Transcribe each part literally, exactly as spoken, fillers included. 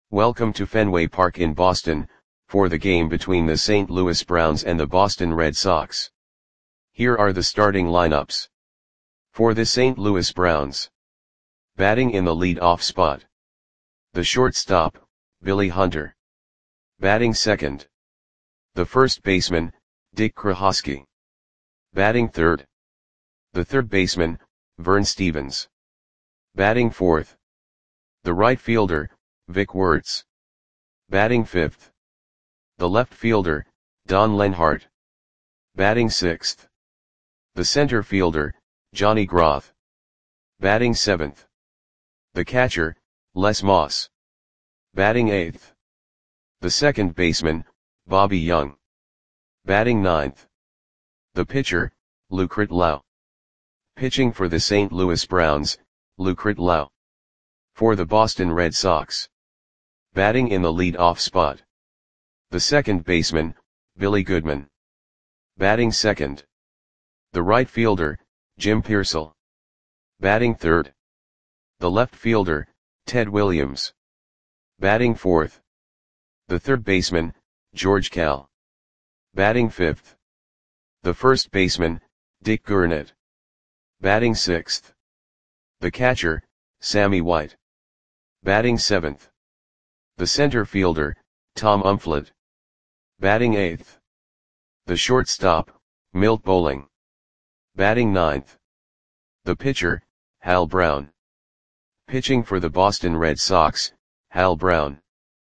Welcome to Fenway Park in Boston, for the game between the Saint Louis Browns and the Boston Red Sox. Here are the starting lineups. For the Saint Louis Browns. Batting in the lead-off spot. The shortstop, Billy Hunter. Batting second. The first baseman, Dick Krohosky. Batting third. The third baseman, Vern Stephens. Batting fourth. The right fielder, Vic Wertz. Batting fifth. The left fielder, Don Lenhart. Batting sixth. The center fielder, Johnny Groth. Batting seventh. The catcher, Les Moss. Batting eighth. The second baseman, Bobby Young. Batting ninth. The pitcher, Lucret Lau. Pitching for the Saint Louis Browns, Lucret Lau. For the Boston Red Sox. Batting in the lead-off spot. The second baseman, Billy Goodman. Batting second. The right fielder, Jim Piersall. Batting third. The left fielder, Ted Williams. Batting fourth. The third baseman, George Kell. Batting fifth. The first baseman, Dick Gurnett. Batting sixth. The catcher, Sammy White. Batting seventh. The center fielder, Tom Umflett. Batting eighth. The shortstop, Milt Bowling. Batting ninth. The pitcher, Hal Brown. Pitching for the Boston Red Sox, Hal Brown.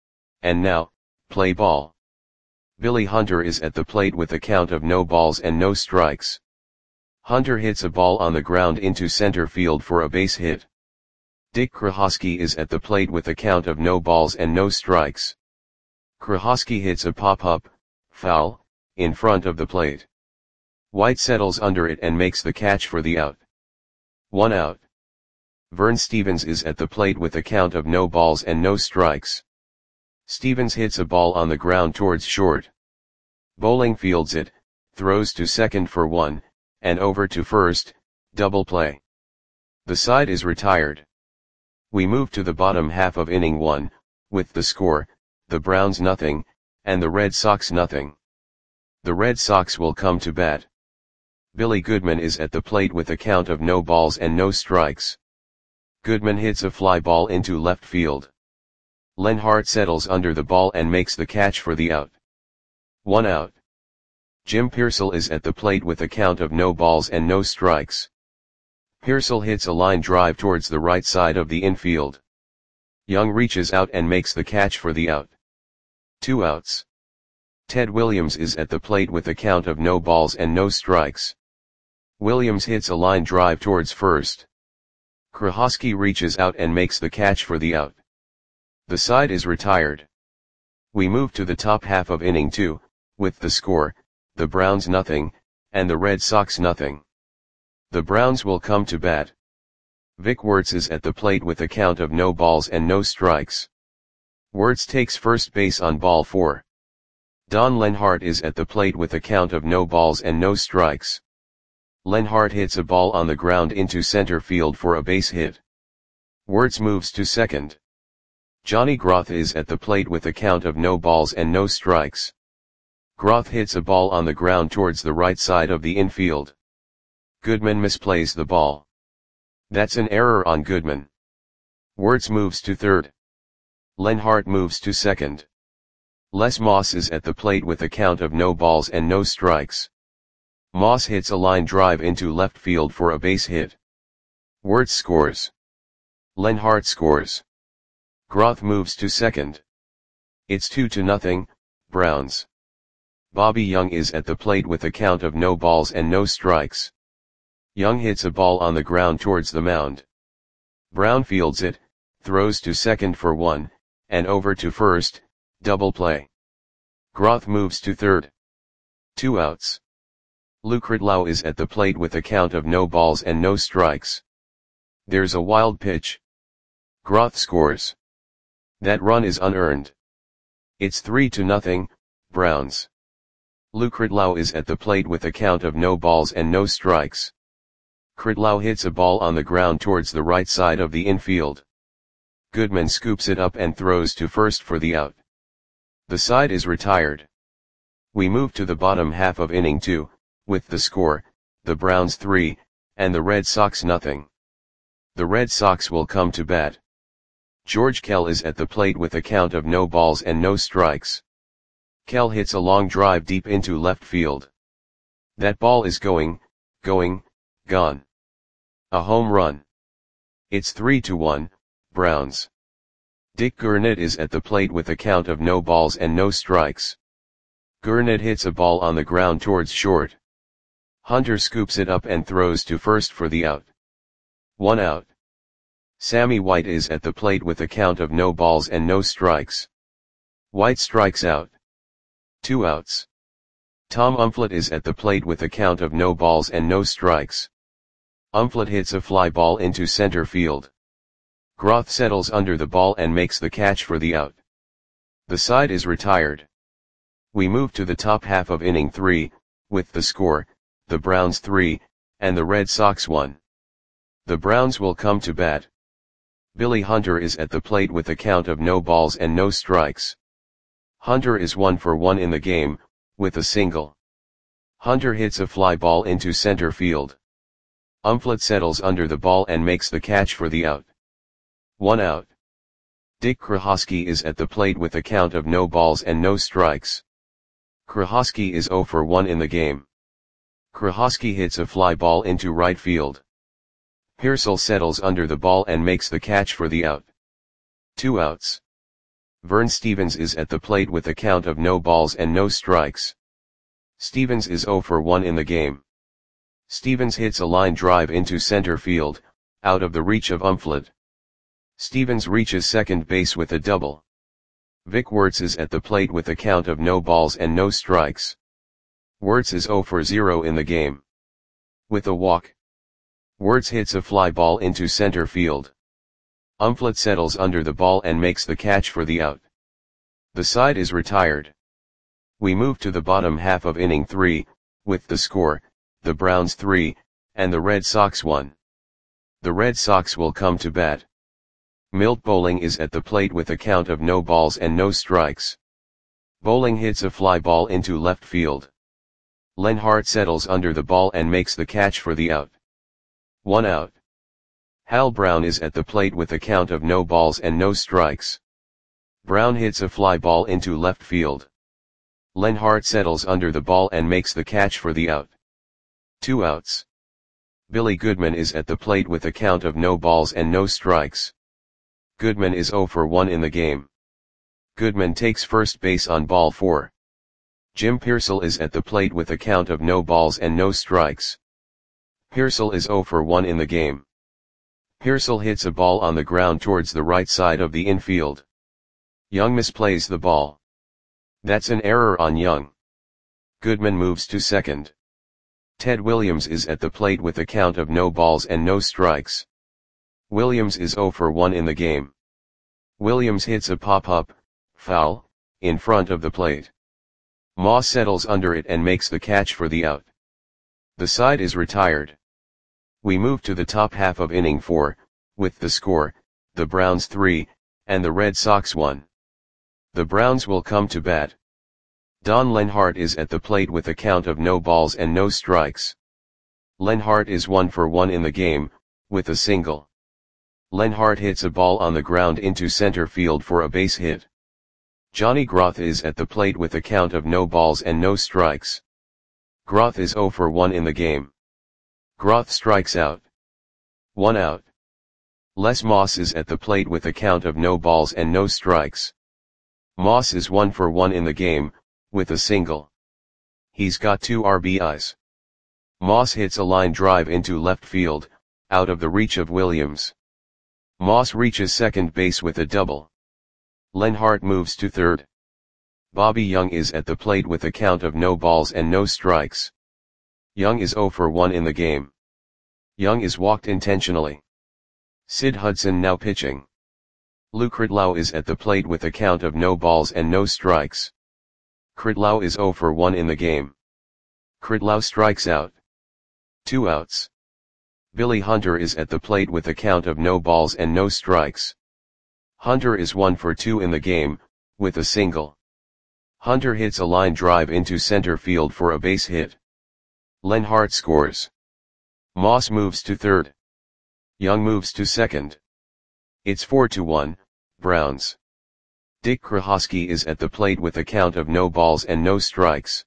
And now, play ball. Billy Hunter is at the plate with a count of no balls and no strikes. Hunter hits a ball on the ground into center field for a base hit. Dick Krohosky is at the plate with a count of no balls and no strikes. Krohosky hits a pop-up, foul, in front of the plate. White settles under it and makes the catch for the out. One out. Vern Stephens is at the plate with a count of no balls and no strikes. Stephens hits a ball on the ground towards short. Bowling fields it, throws to second for one, and over to first, double play. The side is retired. We move to the bottom half of inning one, with the score, the Browns nothing, and the Red Sox nothing. The Red Sox will come to bat. Billy Goodman is at the plate with a count of no balls and no strikes. Goodman hits a fly ball into left field. Lenhart settles under the ball and makes the catch for the out. One out. Jim Piersall is at the plate with a count of no balls and no strikes. Piersall hits a line drive towards the right side of the infield. Young reaches out and makes the catch for the out. Two outs. Ted Williams is at the plate with a count of no balls and no strikes. Williams hits a line drive towards first. Krohosky reaches out and makes the catch for the out. The side is retired. We move to the top half of inning two, with the score, the Browns nothing, and the Red Sox nothing. The Browns will come to bat. Vic Wertz is at the plate with a count of no balls and no strikes. Wertz takes first base on ball four. Don Lenhart is at the plate with a count of no balls and no strikes. Lenhart hits a ball on the ground into center field for a base hit. Wertz moves to second. Johnny Groth is at the plate with a count of no balls and no strikes. Groth hits a ball on the ground towards the right side of the infield. Goodman misplays the ball. That's an error on Goodman. Wertz moves to third. Lenhart moves to second. Les Moss is at the plate with a count of no balls and no strikes. Moss hits a line drive into left field for a base hit. Wertz scores. Lenhart scores. Groth moves to second. It's two to nothing, Browns. Bobby Young is at the plate with a count of no balls and no strikes. Young hits a ball on the ground towards the mound. Brown fields it, throws to second for one, and over to first, double play. Groth moves to third. Two outs. Lucret Lau is at the plate with a count of no balls and no strikes. There's a wild pitch. Groth scores. That run is unearned. It's three to nothing, Browns. Lucret Lau is at the plate with a count of no balls and no strikes. Critlow hits a ball on the ground towards the right side of the infield. Goodman scoops it up and throws to first for the out. The side is retired. We move to the bottom half of inning two, with the score, the Browns three, and the Red Sox nothing. The Red Sox will come to bat. George Kell is at the plate with a count of no balls and no strikes. Kell hits a long drive deep into left field. That ball is going, going, gone. A home run. It's three to one, Browns. Dick Gurnett is at the plate with a count of no balls and no strikes. Gurnett hits a ball on the ground towards short. Hunter scoops it up and throws to first for the out. One out. Sammy White is at the plate with a count of no balls and no strikes. White strikes out. Two outs. Tom Umflett is at the plate with a count of no balls and no strikes. Umflett hits a fly ball into center field. Groth settles under the ball and makes the catch for the out. The side is retired. We move to the top half of inning three, with the score, the Browns three, and the Red Sox one. The Browns will come to bat. Billy Hunter is at the plate with a count of no balls and no strikes. Hunter is one for one in the game, with a single. Hunter hits a fly ball into center field. Umflett settles under the ball and makes the catch for the out. One out. Dick Krahosky is at the plate with a count of no balls and no strikes. Krahosky is zero for one in the game. Krahosky hits a fly ball into right field. Pearsall settles under the ball and makes the catch for the out. Two outs. Vern Stevens is at the plate with a count of no balls and no strikes. Stevens is zero for one in the game. Stevens hits a line drive into center field, out of the reach of Umflett. Stevens reaches second base with a double. Vic Wertz is at the plate with a count of no balls and no strikes. Wertz is zero for zero in the game. With a walk. Wertz hits a fly ball into center field. Umflett settles under the ball and makes the catch for the out. The side is retired. We move to the bottom half of inning three, with the score, the Browns three, and the Red Sox one. The Red Sox will come to bat. Milt Bowling is at the plate with a count of no balls and no strikes. Bowling hits a fly ball into left field. Len Hart settles under the ball and makes the catch for the out. One out. Hal Brown is at the plate with a count of no balls and no strikes. Brown hits a fly ball into left field. Len Hart settles under the ball and makes the catch for the out. Two outs. Billy Goodman is at the plate with a count of no balls and no strikes. Goodman is zero for one in the game. Goodman takes first base on ball four. Jim Pearsall is at the plate with a count of no balls and no strikes. Pearsall is zero for one in the game. Pearsall hits a ball on the ground towards the right side of the infield. Young misplays the ball. That's an error on Young. Goodman moves to second. Ted Williams is at the plate with a count of no balls and no strikes. Williams is zero for one in the game. Williams hits a pop-up, foul, in front of the plate. Moss settles under it and makes the catch for the out. The side is retired. We move to the top half of inning four, with the score, the Browns three, and the Red Sox one. The Browns will come to bat. Don Lenhart is at the plate with a count of no balls and no strikes. Lenhart is one for one in the game, with a single. Lenhart hits a ball on the ground into center field for a base hit. Johnny Groth is at the plate with a count of no balls and no strikes. Groth is zero for one in the game. Groth strikes out. One out. Les Moss is at the plate with a count of no balls and no strikes. Moss is one for one in the game, with a single. He's got two R B Is. Moss hits a line drive into left field, out of the reach of Williams. Moss reaches second base with a double. Lenhart moves to third. Bobby Young is at the plate with a count of no balls and no strikes. Young is zero for one in the game. Young is walked intentionally. Sid Hudson now pitching. Lou Kritlau is at the plate with a count of no balls and no strikes. Kritlau is zero for one in the game. Kritlau strikes out. Two outs. Billy Hunter is at the plate with a count of no balls and no strikes. Hunter is one for two in the game, with a single. Hunter hits a line drive into center field for a base hit. Lenhart scores. Moss moves to third. Young moves to second. It's four to one, Browns. Dick Krahosky is at the plate with a count of no balls and no strikes.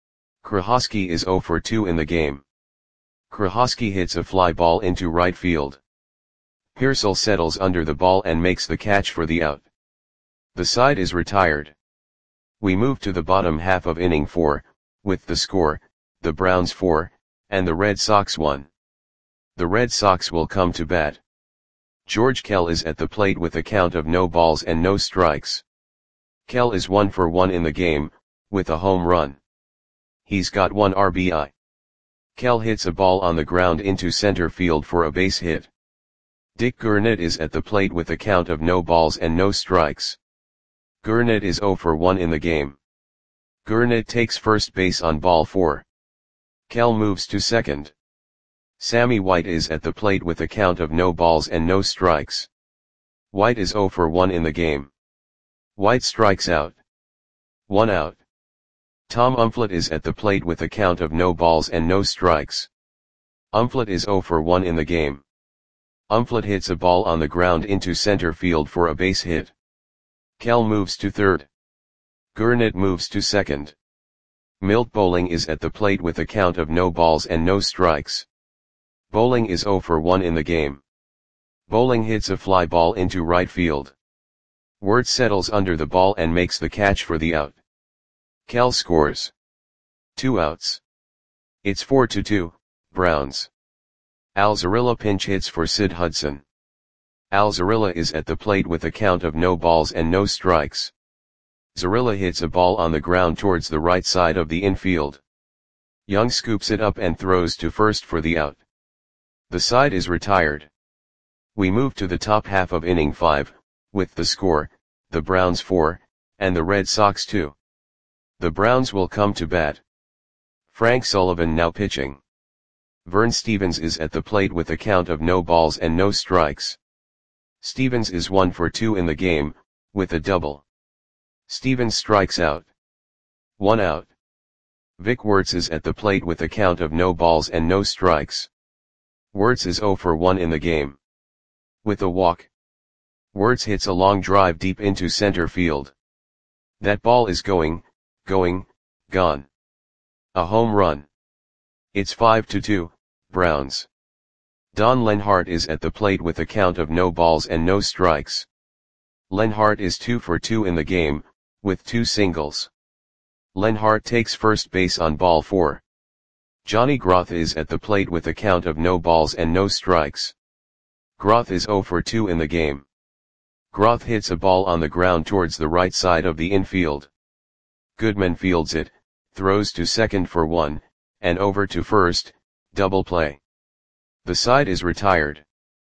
Krahosky is zero for two in the game. Krahosky hits a fly ball into right field. Pearsall settles under the ball and makes the catch for the out. The side is retired. We move to the bottom half of inning four, with the score, the Browns four, and the Red Sox one. The Red Sox will come to bat. George Kell is at the plate with a count of no balls and no strikes. Kell is one for one in the game, with a home run. He's got one R B I. Kell hits a ball on the ground into center field for a base hit. Dick Gurnett is at the plate with a count of no balls and no strikes. Gurnett is zero for one in the game. Gurnett takes first base on ball four. Kell moves to second. Sammy White is at the plate with a count of no balls and no strikes. White is zero for one in the game. White strikes out. One out. Tom Umflett is at the plate with a count of no balls and no strikes. Umflett is zero for one in the game. Umflett hits a ball on the ground into center field for a base hit. Kell moves to third. Gurnett moves to second. Milt Bowling is at the plate with a count of no balls and no strikes. Bowling is zero for one in the game. Bowling hits a fly ball into right field. Wirtz settles under the ball and makes the catch for the out. Kell scores. Two outs. It's four to two, Browns. Al Zarilla pinch hits for Sid Hudson. Al Zarilla is at the plate with a count of no balls and no strikes. Zarilla hits a ball on the ground towards the right side of the infield. Young scoops it up and throws to first for the out. The side is retired. We move to the top half of inning five, with the score, the Browns four, and the Red Sox two. The Browns will come to bat. Frank Sullivan now pitching. Vern Stevens is at the plate with a count of no balls and no strikes. Stevens is one for two in the game, with a double. Stevens strikes out. One out. Vic Wirtz is at the plate with a count of no balls and no strikes. Wirtz is zero for one in the game. With a walk. Wirtz hits a long drive deep into center field. That ball is going, going, gone. A home run. It's five to two, Browns. Don Lenhart is at the plate with a count of no balls and no strikes. Lenhart is two for two in the game, with two singles. Lenhart takes first base on ball four. Johnny Groth is at the plate with a count of no balls and no strikes. Groth is zero for two in the game. Groth hits a ball on the ground towards the right side of the infield. Goodman fields it, throws to second for one, and over to first, double play. The side is retired.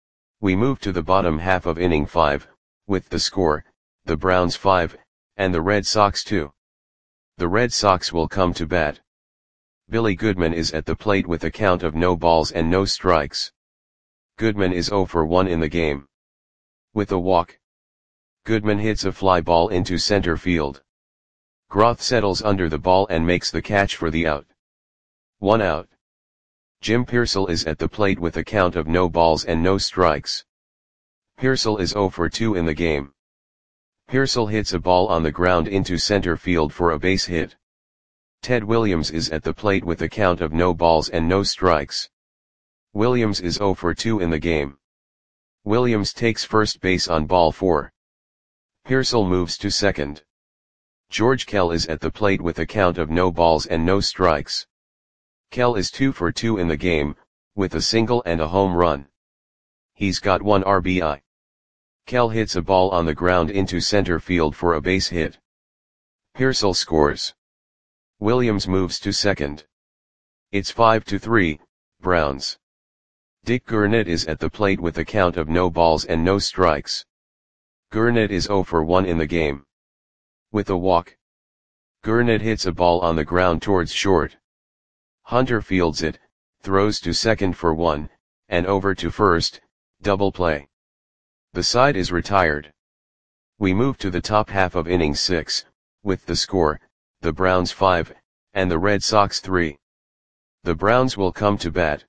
We move to the bottom half of inning five, with the score, the Browns five, and the Red Sox two. The Red Sox will come to bat. Billy Goodman is at the plate with a count of no balls and no strikes. Goodman is zero for one in the game. With a walk. Goodman hits a fly ball into center field. Groth settles under the ball and makes the catch for the out. One out. Jim Pearsall is at the plate with a count of no balls and no strikes. Pearsall is zero for two in the game. Pearsall hits a ball on the ground into center field for a base hit. Ted Williams is at the plate with a count of no balls and no strikes. Williams is zero for two in the game. Williams takes first base on ball four. Pearsall moves to second. George Kell is at the plate with a count of no balls and no strikes. Kell is two for two in the game, with a single and a home run. He's got one R B I. Kell hits a ball on the ground into center field for a base hit. Pearsall scores. Williams moves to second. It's five to three, Browns. Dick Gurnett is at the plate with a count of no balls and no strikes. Gurnett is zero for one in the game. With a walk. Gurnett hits a ball on the ground towards short. Hunter fields it, throws to second for one, and over to first, double play. The side is retired. We move to the top half of inning six, with the score, the Browns five, and the Red Sox three. The Browns will come to bat.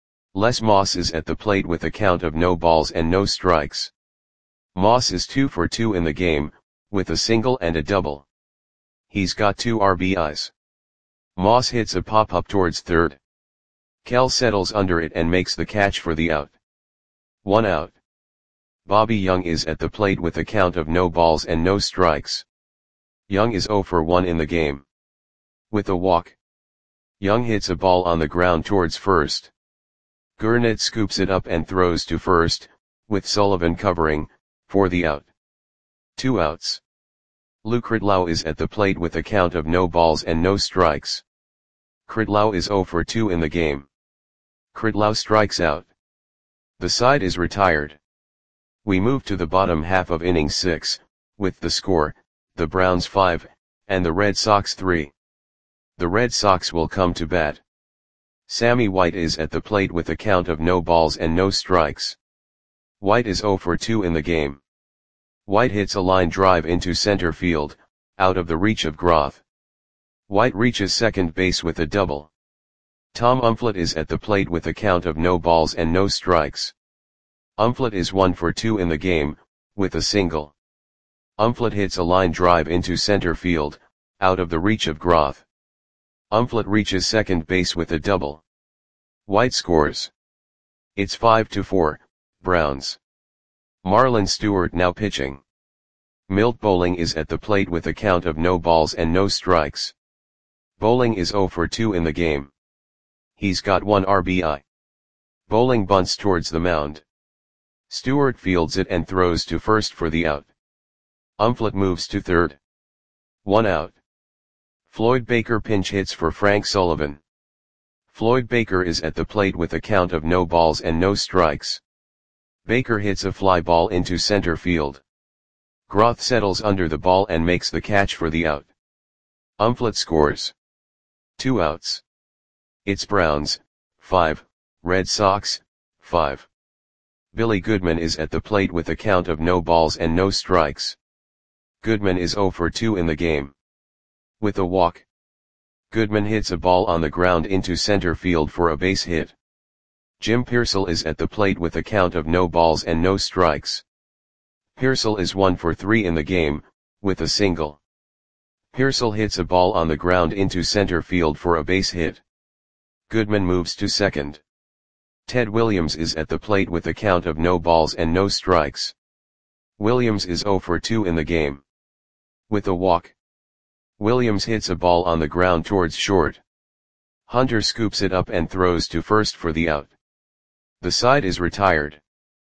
Les Moss is at the plate with a count of no balls and no strikes. Moss is two for two in the game, with a single and a double. He's got two R B Is. Moss hits a pop-up towards third. Kell settles under it and makes the catch for the out. One out. Bobby Young is at the plate with a count of no balls and no strikes. Young is zero for one in the game. With a walk. Young hits a ball on the ground towards first. Gurnett scoops it up and throws to first, with Sullivan covering, for the out. Two outs. Lou Kritlau is at the plate with a count of no balls and no strikes. Kritlau is zero for two in the game. Kritlau strikes out. The side is retired. We move to the bottom half of inning six, with the score, the Browns five, and the Red Sox three. The Red Sox will come to bat. Sammy White is at the plate with a count of no balls and no strikes. White is zero for two in the game. White hits a line drive into center field, out of the reach of Groth. White reaches second base with a double. Tom Umflett is at the plate with a count of no balls and no strikes. Umflett is one for two in the game, with a single. Umflett hits a line drive into center field, out of the reach of Groth. Umflett reaches second base with a double. White scores. It's five to four, Browns. Marlon Stewart now pitching. Milt Bowling is at the plate with a count of no balls and no strikes. Bowling is zero for two in the game. He's got one R B I. Bowling bunts towards the mound. Stewart fields it and throws to first for the out. Umflett moves to third. One out. Floyd Baker pinch hits for Frank Sullivan. Floyd Baker is at the plate with a count of no balls and no strikes. Baker hits a fly ball into center field. Groth settles under the ball and makes the catch for the out. Umflett scores. Two outs. It's Browns, five, Red Sox, five. Billy Goodman is at the plate with a count of no balls and no strikes. Goodman is zero for two in the game. With a walk. Goodman hits a ball on the ground into center field for a base hit. Jim Pearsall is at the plate with a count of no balls and no strikes. Pearsall is one for three in the game, with a single. Pearsall hits a ball on the ground into center field for a base hit. Goodman moves to second. Ted Williams is at the plate with a count of no balls and no strikes. Williams is zero for two in the game. With a walk. Williams hits a ball on the ground towards short. Hunter scoops it up and throws to first for the out. The side is retired.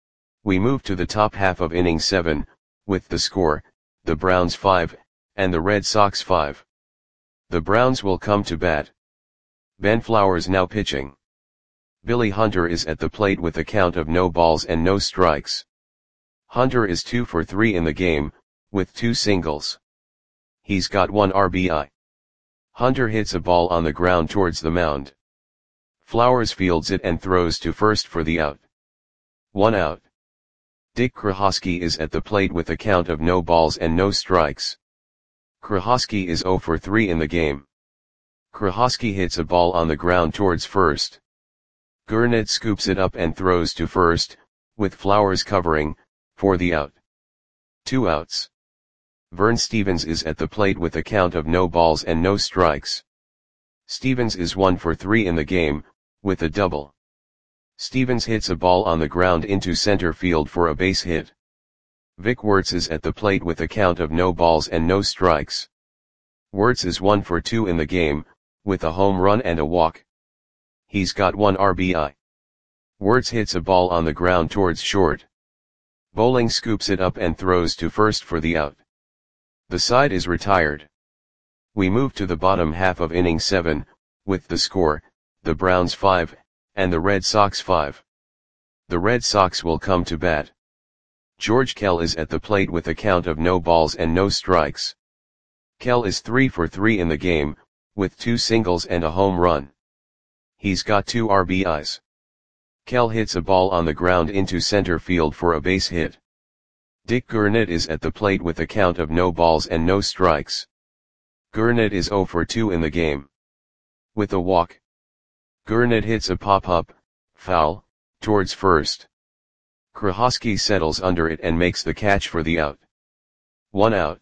We move to the top half of inning seven, with the score, the Browns five, and the Red Sox five. The Browns will come to bat. Ben Flowers now pitching. Billy Hunter is at the plate with a count of no balls and no strikes. Hunter is two for three in the game, with two singles. He's got one R B I. Hunter hits a ball on the ground towards the mound. Flowers fields it and throws to first for the out. One out. Dick Krahosky is at the plate with a count of no balls and no strikes. Krahosky is zero for three in the game. Krahosky hits a ball on the ground towards first. Gurnett scoops it up and throws to first, with Flowers covering, for the out. Two outs. Vern Stevens is at the plate with a count of no balls and no strikes. Stevens is one for three in the game, with a double. Stevens hits a ball on the ground into center field for a base hit. Vic Wertz is at the plate with a count of no balls and no strikes. Wertz is one for two in the game, with a home run and a walk. He's got one R B I. Wertz hits a ball on the ground towards short. Bowling scoops it up and throws to first for the out. The side is retired. We move to the bottom half of inning seven, with the score, the Browns five, and the Red Sox five. The Red Sox will come to bat. George Kell is at the plate with a count of no balls and no strikes. Kell is three for three in the game, with two singles and a home run. He's got two R B Is. Kell hits a ball on the ground into center field for a base hit. Dick Gurnett is at the plate with a count of no balls and no strikes. Gurnett is zero for two in the game. With a walk, Gurnett hits a pop-up, foul, towards first. Krahosky settles under it and makes the catch for the out. One out.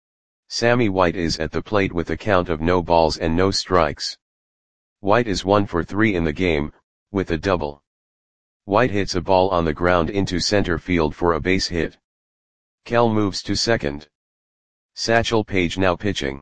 Sammy White is at the plate with a count of no balls and no strikes. White is one for three in the game, with a double. White hits a ball on the ground into center field for a base hit. Kell moves to second. Satchel Paige now pitching.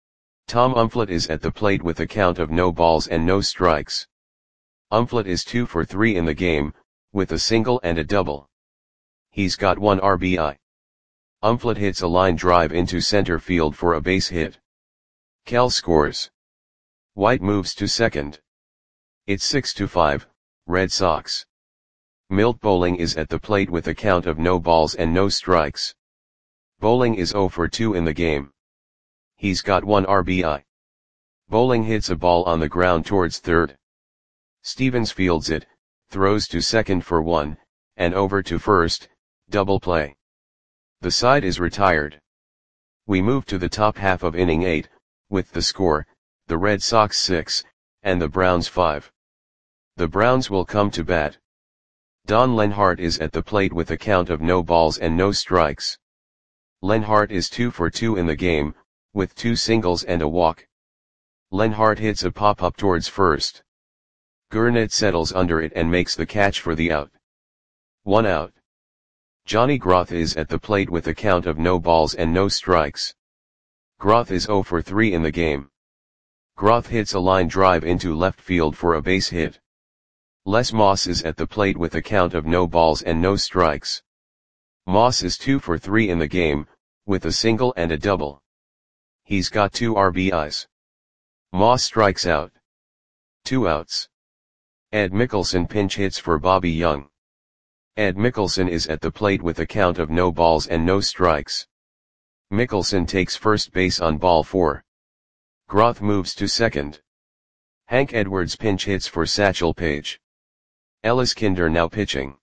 Tom Umflett is at the plate with a count of no balls and no strikes. Umflett is two for three in the game, with a single and a double. He's got one R B I. Umflett hits a line drive into center field for a base hit. Kell scores. White moves to second. It's six to five, Red Sox. Milt Bowling is at the plate with a count of no balls and no strikes. Bowling is zero for two in the game. He's got one R B I. Bowling hits a ball on the ground towards third. Stevens fields it, throws to second for one, and over to first, double play. The side is retired. We move to the top half of inning eight, with the score, the Red Sox six, and the Browns five. The Browns will come to bat. Don Lenhart is at the plate with a count of no balls and no strikes. Lenhart is two for two in the game, with two singles and a walk. Lenhart hits a pop-up towards first. Gurnett settles under it and makes the catch for the out. One out. Johnny Groth is at the plate with a count of no balls and no strikes. Groth is zero for three in the game. Groth hits a line drive into left field for a base hit. Les Moss is at the plate with a count of no balls and no strikes. Moss is two for three in the game, with a single and a double. He's got two R B Is. Moss strikes out. Two outs. Ed Mickelson pinch hits for Bobby Young. Ed Mickelson is at the plate with a count of no balls and no strikes. Mickelson takes first base on ball four. Groth moves to second. Hank Edwards pinch hits for Satchel Paige. Ellis Kinder now pitching.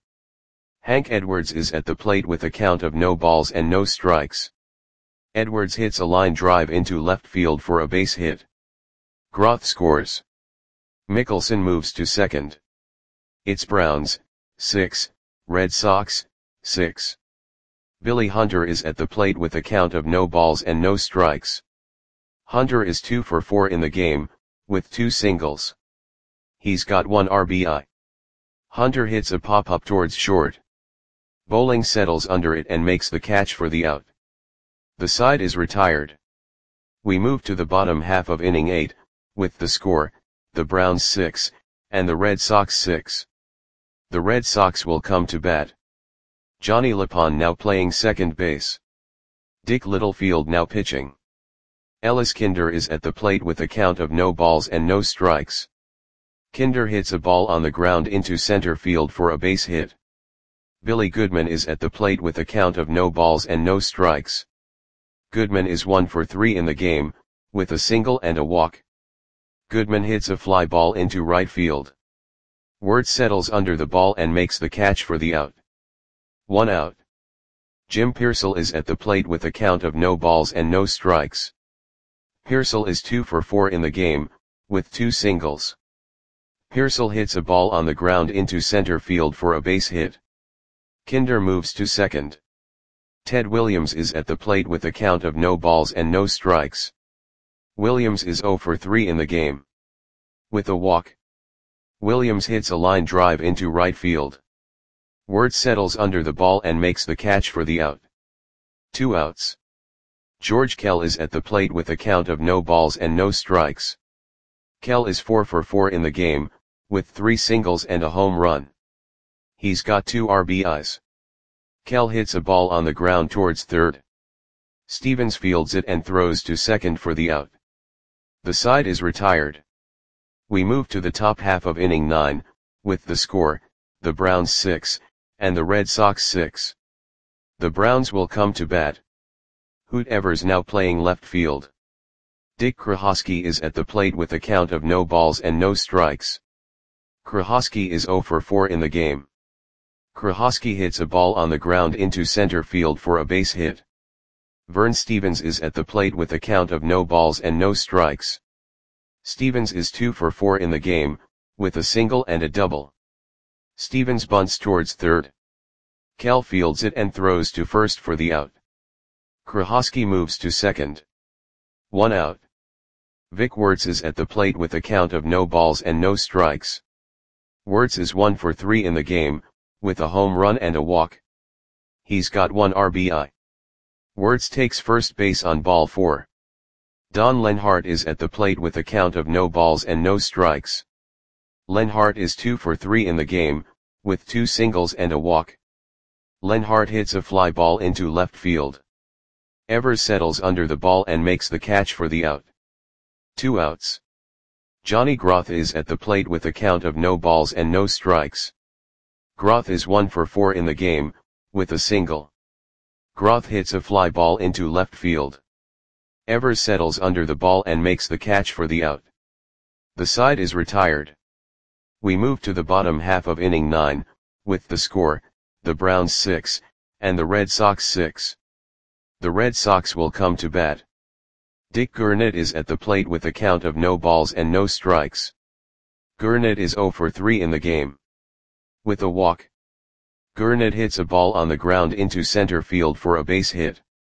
Hank Edwards is at the plate with a count of no balls and no strikes. Edwards hits a line drive into left field for a base hit. Groth scores. Mickelson moves to second. It's Browns, six, Red Sox, six. Billy Hunter is at the plate with a count of no balls and no strikes. Hunter is two for four in the game, with two singles. He's got one R B I. Hunter hits a pop-up towards short. Bowling settles under it and makes the catch for the out. The side is retired. We move to the bottom half of inning eight, with the score, the Browns six, and the Red Sox six. The Red Sox will come to bat. Johnny Lapon now playing second base. Dick Littlefield now pitching. Ellis Kinder is at the plate with a count of no balls and no strikes. Kinder hits a ball on the ground into center field for a base hit. Billy Goodman is at the plate with a count of no balls and no strikes. Goodman is one for three in the game, with a single and a walk. Goodman hits a fly ball into right field. Wirtz settles under the ball and makes the catch for the out. One out. Jim Piersall is at the plate with a count of no balls and no strikes. Piersall is two for four in the game, with two singles. Piersall hits a ball on the ground into center field for a base hit. Kinder moves to second. Ted Williams is at the plate with a count of no balls and no strikes. Williams is zero for three in the game. With a walk, Williams hits a line drive into right field. Wirtz settles under the ball and makes the catch for the out. Two outs. George Kell is at the plate with a count of no balls and no strikes. Kell is four for four in the game, with three singles and a home run. He's got two R B Is. Kell hits a ball on the ground towards third. Stevens fields it and throws to second for the out. The side is retired. We move to the top half of inning nine, with the score, the Browns six, and the Red Sox six. The Browns will come to bat. Hoot Evers now playing left field. Dick Krahosky is at the plate with a count of no balls and no strikes. Krahosky is zero for four in the game. Krahosky hits a ball on the ground into center field for a base hit. Vern Stevens is at the plate with a count of no balls and no strikes. Stevens is two for four in the game, with a single and a double. Stevens bunts towards third. Kell fields it and throws to first for the out. Krahosky moves to second. One out. Vic Wertz is at the plate with a count of no balls and no strikes. Wertz is one for three in the game, with a home run and a walk. He's got one R B I. Wertz takes first base on ball four. Don Lenhart is at the plate with a count of no balls and no strikes. Lenhart is two for three in the game, with two singles and a walk. Lenhart hits a fly ball into left field. Evers settles under the ball and makes the catch for the out. Two outs. Johnny Groth is at the plate with a count of no balls and no strikes. Groth is one for four in the game, with a single. Groth hits a fly ball into left field. Evers settles under the ball and makes the catch for the out. The side is retired. We move to the bottom half of inning nine, with the score, the Browns six, and the Red Sox six. The Red Sox will come to bat. Dick Gurnett is at the plate with a count of no balls and no strikes. Gurnett is zero for three in the game. With a walk. Gurnett hits a ball on the ground into center field for a base hit.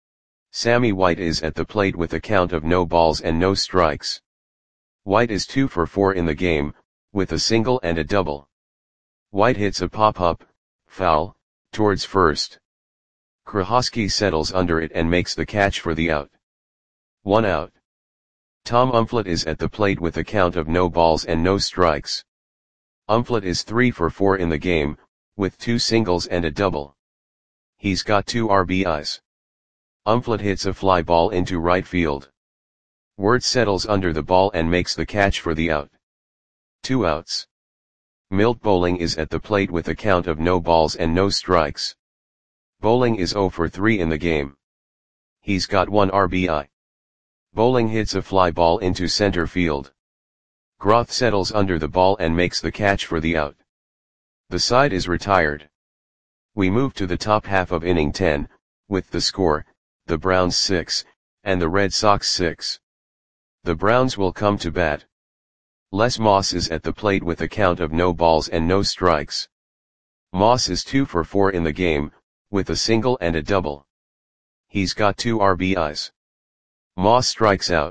Sammy White is at the plate with a count of no balls and no strikes. White is two for four in the game, with a single and a double. White hits a pop-up, foul, towards first. Krahosky settles under it and makes the catch for the out. One out. Tom Umflett is at the plate with a count of no balls and no strikes. Umflett is three for four in the game, with two singles and a double. He's got two R B Is. Umflett hits a fly ball into right field. Wertz settles under the ball and makes the catch for the out. Two outs. Milt Bowling is at the plate with a count of no balls and no strikes. Bowling is zero for three in the game. He's got one R B I. Bowling hits a fly ball into center field. Groth settles under the ball and makes the catch for the out. The side is retired. We move to the top half of inning ten, with the score, the Browns six, and the Red Sox six. The Browns will come to bat. Les Moss is at the plate with a count of no balls and no strikes. Moss is two for four in the game, with a single and a double. He's got two R B Is. Moss strikes out.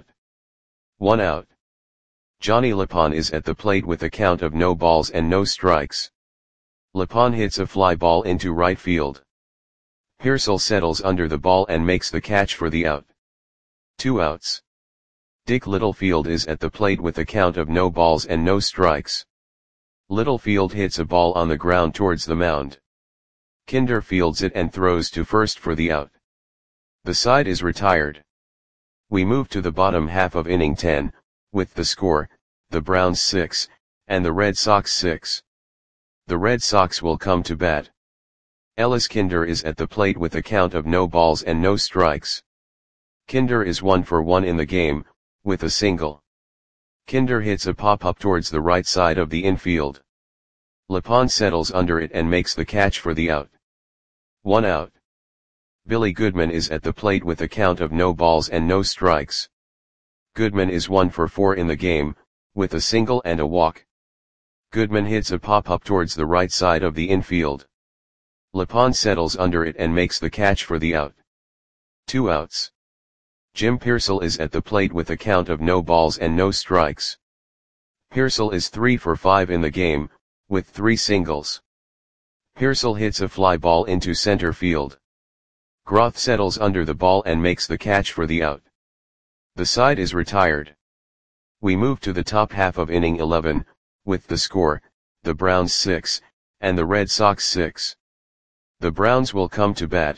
One out. Johnny Lapon is at the plate with a count of no balls and no strikes. Lapon hits a fly ball into right field. Pearsall settles under the ball and makes the catch for the out. Two outs. Dick Littlefield is at the plate with a count of no balls and no strikes. Littlefield hits a ball on the ground towards the mound. Kinder fields it and throws to first for the out. The side is retired. We move to the bottom half of inning ten, with the score, the Browns six, and the Red Sox six. The Red Sox will come to bat. Ellis Kinder is at the plate with a count of no balls and no strikes. Kinder is one for one in the game, with a single. Kinder hits a pop-up towards the right side of the infield. Lapon settles under it and makes the catch for the out. One out. Billy Goodman is at the plate with a count of no balls and no strikes. Goodman is one for four in the game, with a single and a walk. Goodman hits a pop-up towards the right side of the infield. Lapon settles under it and makes the catch for the out. Two outs. Jim Pearsall is at the plate with a count of no balls and no strikes. Pearsall is three for five in the game, with three singles. Pearsall hits a fly ball into center field. Groth settles under the ball and makes the catch for the out. The side is retired. We move to the top half of inning eleven, with the score, the Browns six, and the Red Sox six. The Browns will come to bat.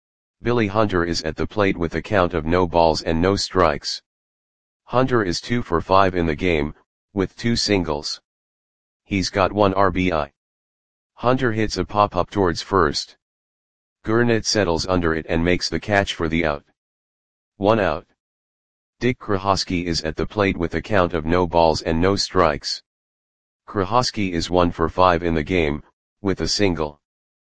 Billy Hunter is at the plate with a count of no balls and no strikes. Hunter is two for five in the game, with two singles. He's got one R B I. Hunter hits a pop-up towards first. Gurnett settles under it and makes the catch for the out. One out. Dick Krahosky is at the plate with a count of no balls and no strikes. Krahosky is one for five in the game, with a single.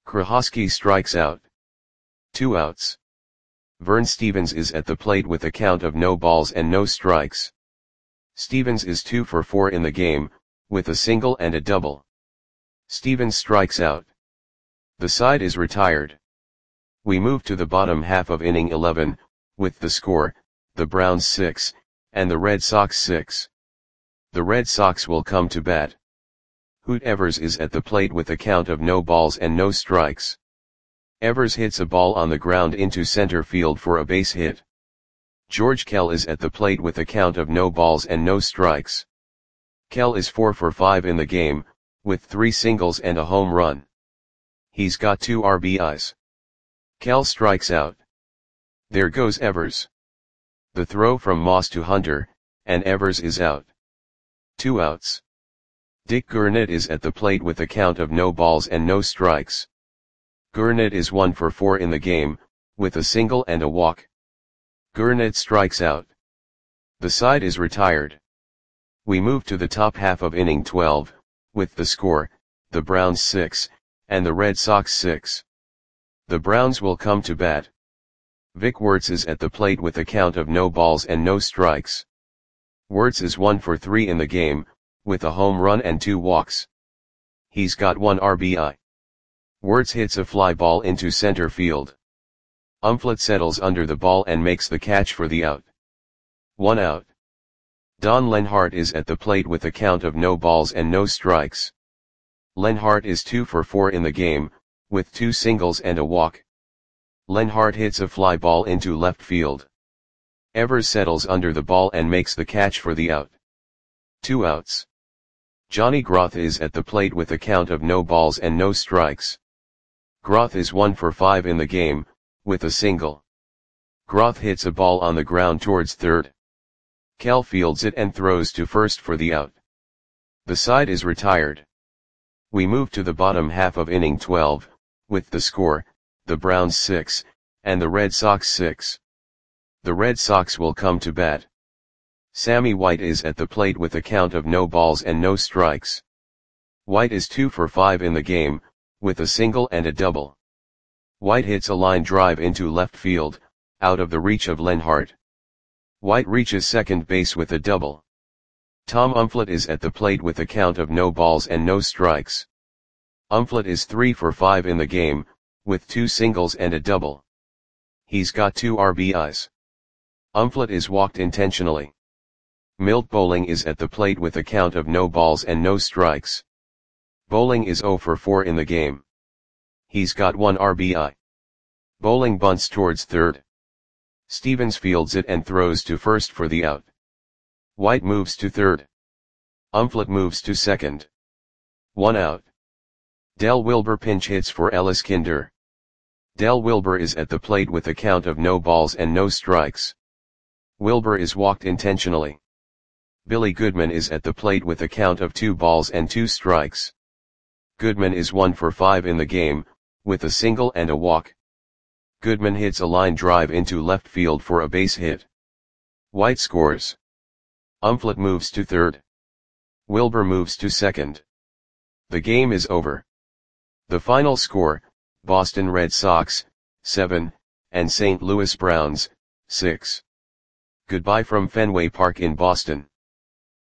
Krahosky strikes out. Two outs. Vern Stevens is at the plate with a count of no balls and no strikes. Stevens is two for four in the game, with a single and a double. Stevens strikes out. The side is retired. We move to the bottom half of inning eleven, with the score, the Browns six, and the Red Sox six. The Red Sox will come to bat. Hoot Evers is at the plate with a count of no balls and no strikes. Evers hits a ball on the ground into center field for a base hit. George Kell is at the plate with a count of no balls and no strikes. Kell is four for five in the game, with three singles and a home run. He's got two R B Is. Kell strikes out. There goes Evers. The throw from Moss to Hunter, and Evers is out. Two outs. Dick Gurnett is at the plate with a count of no balls and no strikes. Gurnett is one for four in the game, with a single and a walk. Gurnett strikes out. The side is retired. We move to the top half of inning twelve, with the score, the Browns six, and the Red Sox six. The Browns will come to bat. Vic Wertz is at the plate with a count of no balls and no strikes. Wertz is one for three in the game, with a home run and two walks. He's got one R B I. Wertz hits a fly ball into center field. Umflett settles under the ball and makes the catch for the out. One out. Don Lenhart is at the plate with a count of no balls and no strikes. Lenhart is two for four in the game, with two singles and a walk. Lenhart hits a fly ball into left field. Evers settles under the ball and makes the catch for the out. Two outs. Johnny Groth is at the plate with a count of no balls and no strikes. Groth is one for five in the game, with a single. Groth hits a ball on the ground towards third. Kell fields it and throws to first for the out. The side is retired. We move to the bottom half of inning twelve, with the score, the Browns six, and the Red Sox six. The Red Sox will come to bat. Sammy White is at the plate with a count of no balls and no strikes. White is two for five in the game, with a single and a double. White hits a line drive into left field, out of the reach of Lenhart. White reaches second base with a double. Tom Umflett is at the plate with a count of no balls and no strikes. Umflett is three for five in the game, with two singles and a double. He's got two R B Is. Umflett is walked intentionally. Milt Bowling is at the plate with a count of no balls and no strikes. Bowling is zero for four in the game. He's got one R B I. Bowling bunts towards third. Stevens fields it and throws to first for the out. White moves to third. Umflett moves to second. One out. Del Wilber pinch hits for Ellis Kinder. Del Wilber is at the plate with a count of no balls and no strikes. Wilber is walked intentionally. Billy Goodman is at the plate with a count of two balls and two strikes. Goodman is one for five in the game, with a single and a walk. Goodman hits a line drive into left field for a base hit. White scores. Umflett moves to third. Wilber moves to second. The game is over. The final score, Boston Red Sox, seven, and Saint Louis Browns, six. Goodbye from Fenway Park in Boston.